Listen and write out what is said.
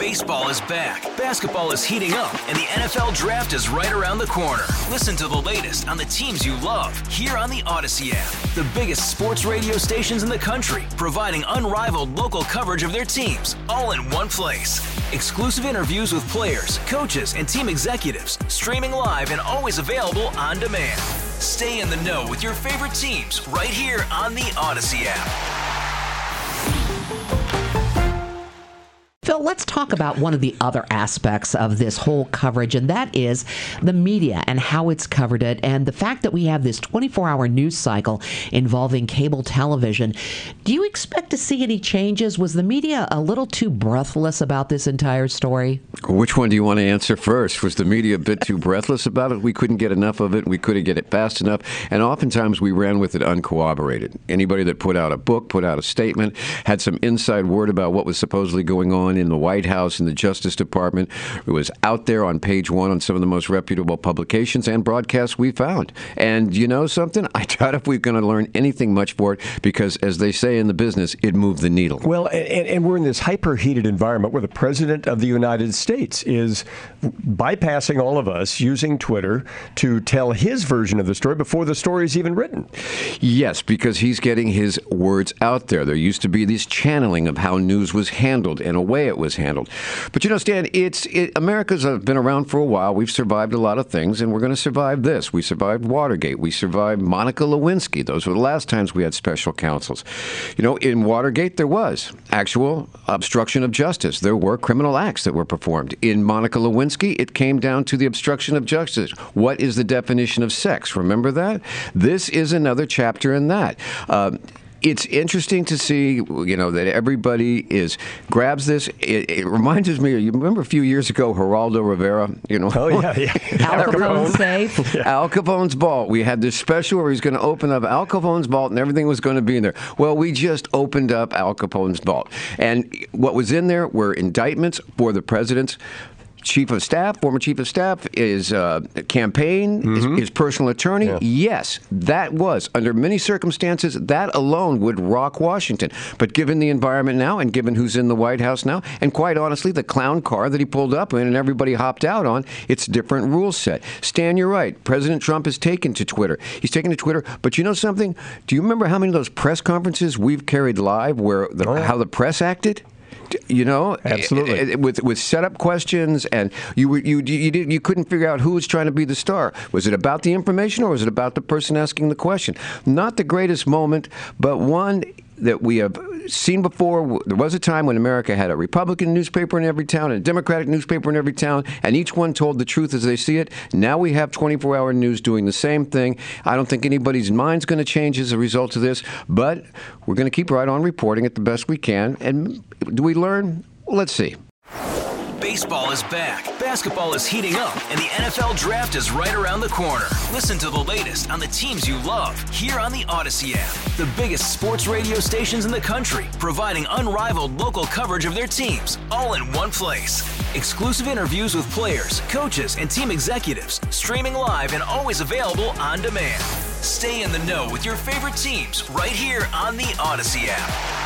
Baseball is back, basketball is heating up, and the NFL Draft is right around the corner. Listen to the latest on the teams you love here on the Odyssey app. The biggest sports radio stations in the country, providing unrivaled local coverage of their teams, all in one place. Exclusive interviews with players, coaches, and team executives, streaming live and always available on demand. Stay in the know with your favorite teams right here on the Odyssey app. Phil, let's talk about one of the other aspects of this whole coverage, and that is the media and how it's covered it, and the fact that we have this 24-hour news cycle involving cable television. Do you expect to see any changes? Was the media a little too breathless about this entire story? Which one do you want to answer first? Was the media a bit too breathless about it? We couldn't get enough of it. We couldn't get it fast enough. And oftentimes we ran with it uncorroborated. Anybody that put out a book, put out a statement, had some inside word about what was supposedly going on in the White House, in the Justice Department, it was out there on page one on some of the most reputable publications and broadcasts we found. And you know something? I doubt if we're going to learn anything much for it because, as they say in the business, it moved the needle. Well, and we're in this hyper-heated environment where the President of the United States is bypassing all of us, using Twitter to tell his version of the story before the story is even written. Yes, because he's getting his words out there. There used to be this channeling of how news was handled and a way it was handled. But you know, Stan, America's been around for a while. We've survived a lot of things, and we're going to survive this. We survived Watergate. We survived Monica Lewinsky. Those were the last times we had special counsels. You know, in Watergate, there was actual obstruction of justice. There were criminal acts that were performed. In Monica Lewinsky, it came down to the obstruction of justice. What is the definition of sex? Remember that? This is another chapter in that. It's interesting to see, you know, that everybody grabs this. It reminds me, you remember a few years ago, Geraldo Rivera, you know? Oh, yeah. Al Capone's safe. Yeah. Al Capone's vault. We had this special where he's going to open up Al Capone's vault and everything was going to be in there. Well, we just opened up Al Capone's vault. And what was in there were indictments for the president's chief of staff, former chief of staff, his campaign, his personal attorney. Yeah. Yes, that was, under many circumstances, that alone would rock Washington. But given the environment now and given who's in the White House now, and quite honestly, the clown car that he pulled up in and everybody hopped out on, it's a different rule set. Stan, you're right. President Trump has taken to Twitter. He's taken to Twitter. But you know something? Do you remember how many of those press conferences we've carried live where how the press acted? You know, absolutely, with setup questions, and you couldn't figure out who was trying to be the star. Was it about the information or was it about the person asking the question? Not the greatest moment, but one that we have seen before. There was a time when America had a Republican newspaper in every town and a Democratic newspaper in every town, and each one told the truth as they see it. Now we have 24-hour news doing the same thing. I don't think anybody's mind's going to change as a result of this, but we're going to keep right on reporting it the best we can. And do we learn? Well, let's see. Baseball is back, basketball is heating up, and the NFL Draft is right around the corner. Listen to the latest on the teams you love here on the Odyssey app. The biggest sports radio stations in the country, providing unrivaled local coverage of their teams, all in one place. Exclusive interviews with players, coaches, and team executives, streaming live and always available on demand. Stay in the know with your favorite teams right here on the Odyssey app.